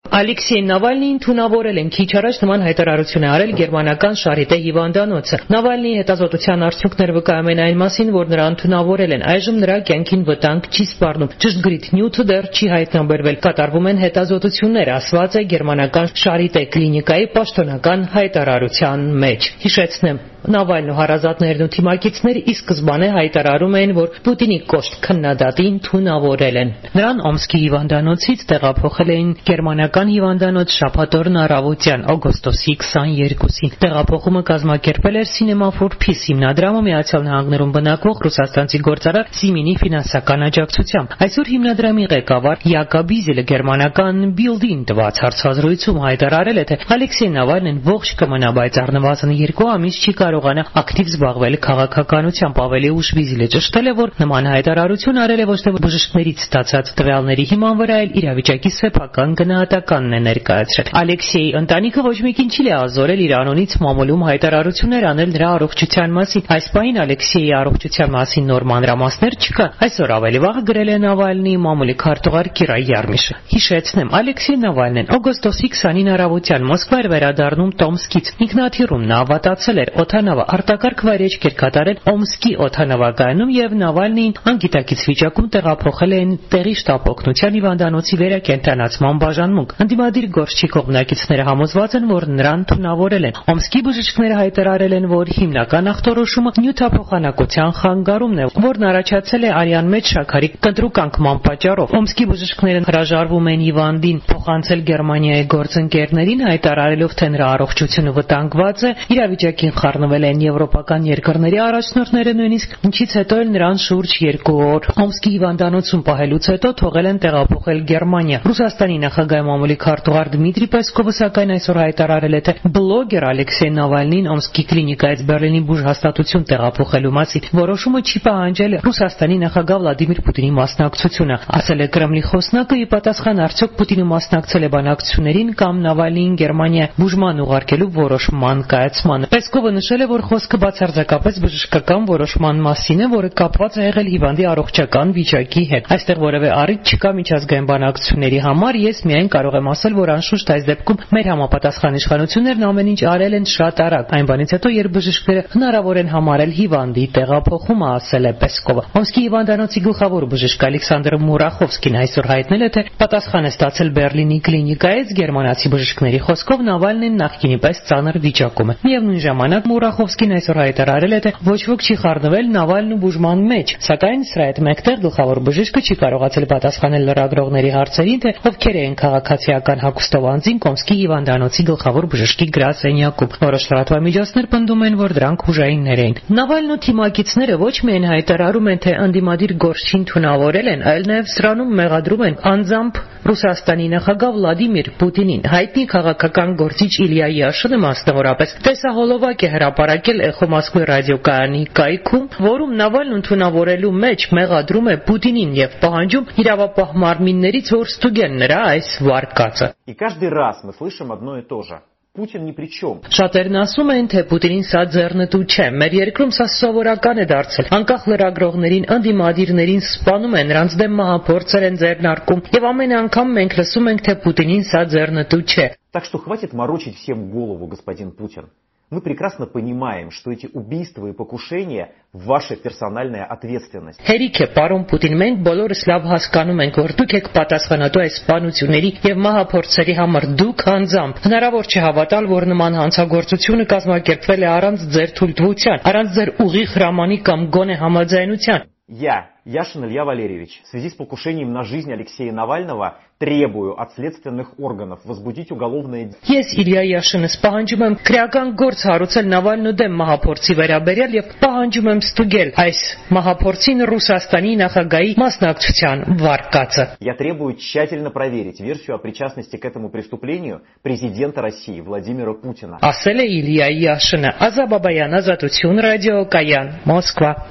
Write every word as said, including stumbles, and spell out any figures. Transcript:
Ալեքսեյ Նավալնիին թունավորել են քիչ առաջ նման հայտարարություն է արել գերմանական Շարիտե հիվանդանոցը։ Նավալնիի հետազոտության արդյունքները վկայում են այն մասին, որ նրան թունավորել են։ Այժմ նրա կյանքին վտանգ չի սպառնում։ Ճշգրիտ նյութը դեռ չի հայտնաբերվել։ Կատարվում են հետազոտություններ, ասված է գերմանական Շարիտե կլինիկայի պաշտոնական հայտարարության մեջ։ Հիշեցնեմ, Նավալնու հարազատներն ու թիմակիցները ի սկզբանե հայտարարում էին, որ Պուտինի կոշտ քննադատին թունավորել են։ Նրան Օմսկի հիվանդանոցից տեղափոխել էին գերմանական հիվանդանոց շաբաթօրն առավոտյան օգոստոսի քսաներկուսին։ Տեղափոխումը կազմակերպել էր Cinema for Peace հիմնադրամը Միացյալ Նահանգներում բնակվող ռուսաստանցի գործարար Սիմինի ֆինանսական աջակցությամբ։ Այսօր հիմնադրամի ղեկավար Յակոբ Իզելը գերմանական Bild-ին տված հարցազրույցում հայտարարել է, թե Ալեքսեյ Նավալնին ողջ կմնա, բայց առնվազն երկու ամիս չի կարողանա ակտիվ զբաղվել քաղաքականությամբ։ Ավելի ուշ Վիզելը ճշտել է, որ նման հայտարարություն արել է ոչ թե բժիշկներից ստացած տվյալների հիման վրա, այլ իրավիճակի սեփական գնահատականն է ներկայացրել։ Ալեքսեյի ընտանիքը ոչ մեկին չի լիազորել իր անունից մամուլում հայտարարություններ անել նրա առողջության մասին։ Այս պահին Ալեքսեյի առողջության մասին նոր մանրամասներ չկա։ Այսօր ավելի վաղ գրել է Նավալնիի մամուլի քարտուղար Կիրա Յարմիշը։ Հիշեցնեմ, Ալեքսեյ Նավալնին օգոստոսի քսանին առավոտյան Մոսկվա էր վերադառնում Տոմսկից։ Ինքնաթիռում նա ավատացել էր օդանավը արտակարգ վայրէջք էր կատարել Օմսկի օդանավակայանում եւ Նավալնիին անգիտակից վիճակում տեղափոխել են տեղի շտապ օգնության հիվանդանոցի վերակենդանացման բաժանմունք։ Ընդդիմադիր գործչի կողմնակիցները համոզված են, որ նրան թունավորել են։ Օմսկի բժիշկները հայտարարել են, որ հիմնական ախտորոշումը նյութափոխանակության խանգարումն է, որն առաջացել է արյան մեջ շաքարի կտրուկ անկման պատճառով։ Օմսկի բժիշկները հրաժարվում են հիվանդին փոխանցել Գերմանիայի գործընկերներին, հայտարարելով, թե նրա առողջությունը վտանգված է։ Իրավիճակին խառնվել են եվրոպական երկրների առաջնորդները, նույնիսկ ինչից հետո էլ նրան շուրջ երկու օր Օմսկի հիվանդանոցում պահելուց հետո թողել են տեղափոխել Գերմանիա։ Ռուսաստանի նախագահի մամուլի քարտուղար Դմիտրի Պեսկովը սակայն այսօր հայտարարել է, թե բլոգեր Ալեքսեյ Նավալնին Օմսկի կլինիկայից Բեռլինի բուժհաստատություն տեղափոխելու մասին որոշումը չի պահանջել Ռուսաստանի նախագահ Վլադիմիր Պուտինի մասնակցությունը, ասել է Կրեմլի խոսնակը։ Ի պատասխան արդյոք Պուտինը մասնակցել է բանակցություններին կամ Նավալնիին Գերմանիա բուժման ուղարկելու որոշման կայացմանը։ Պեսկովը նշել է, որ խոսքը բացարձակապես բժշկական որոշման մասին է, որը կապված է եղել հիվանդի առողջական վիճակի հետ։ Այստեղ որևէ առիթ չկա միջազգային բանակցությունների համար։ Ես միայն կարող եմ ասել, որ անշուշտ այս դեպքում մեր համապատասխան իշխանություններն ամեն ինչ արել են շատ արագ, այն բանից հետո, երբ բժիշկները հնարավոր են համարել հիվանդի տեղափոխումը, ասել է Պեսկովը։ Օմսկի հիվանդանոցի գլխավոր բժիշկ Ալեքսանդր Մուրախովսկին այսօր հայտնել է, թե պատասխան է ստացել Բեռլինի կլինիկայից։ Գերմանացի բժիշկների խոսքով Նավալնին նախկինի պես ծանր վիճակում է։ Միևնույն ժամանակ Մուրախովսկին այսօր հայտարարել է, թե ոչ ոք չի խառնվել Նավալնու բուժման մեջ, սակայն սրա հետ մեկտեղ գլխավոր բժիշկը չի կարողացել պատասխանել լրագրողների հարցերին, թե ովքեր են քաղաքացիական հագուստով անձին Օմսկի հիվանդանոցի գլխավոր բժշկի գրասենյակում։ Որոշ լրատվամիջոցներ պնդում են, որ դրանք ուժայիններ էին։ Նավալնու թիմակիցները ոչ միայն հայտարարում են, թե ընդդիմադիր գործչին թունավորել են, այլ նաև սրանում մեղադրում են անձամբ Ռուսաստանի նախագահ Վլադիմիր Պուտինին։ Հայտնի քաղաքական գործիչ Իլյա Յաշինը մասնավորապես տեսահոլովակ է հրապարակել Էխո Մոսկվի ռադիոկայանի կայքում, որում Նավալնուն թունավորելու մեջ մեղադրում է Պուտինին եւ պահանջում իրավապահ մարմիններից, որ ստուգեն նրա այս վարկածը։ И каждый раз мы слышим одно и то же. Путин ни при чем. Շատերն ասում են, թե Պուտինին սա ձեռնտու չէ։ Մեր երկրում սա սովորական է դարձել։ Անկախ լրագրողներին, ընդդիմադիրներին սպանում են, նրանց դեմ մահափորձեր են ձեռնարկում, եւ ամեն անգամ մենք լսում ենք, թե Պուտինին սա ձեռնտու չէ։ Так что хватит морочить всем голову, господин Путин. Мы прекрасно понимаем, что эти убийства и покушения – ваша персональная ответственность. Հերիք է, պարոն Պուտին, մենք բոլորս լավ հասկանում ենք, որ դուք եք պատասխանատու այս սպանությունների եւ մահափորձերի համար, դուք անձամբ։ Հնարավոր չէ հավատալ, որ նման հանցագործությունը կազմակերպվել է առանց ձեր թույլտվության, առանց ձեր ուղիղ հրամանի կամ գոնե համաձայնության։ Я, Яшин Илья Валерьевич, в связи с покушением на жизнь Алексея Навального требую от следственных органов возбудить уголовное дело. Ես Իլյա Յաշինս պահանջում եմ քրեական գործ հարուցել Նավալնու դեմ մահափորձի վերաբերյալ եւ պահանջում եմ ստուգել այս մահափորձին Ռուսաստանի նախագահի մասնակցության վարկածը։ Я требую тщательно проверить версию о причастности к этому преступлению президента России Владимира Путина. Ասել է Իլյա Յաշինը, Ազաբաբայան, Ազատություն, ռադիոկայան, Մոսկվա։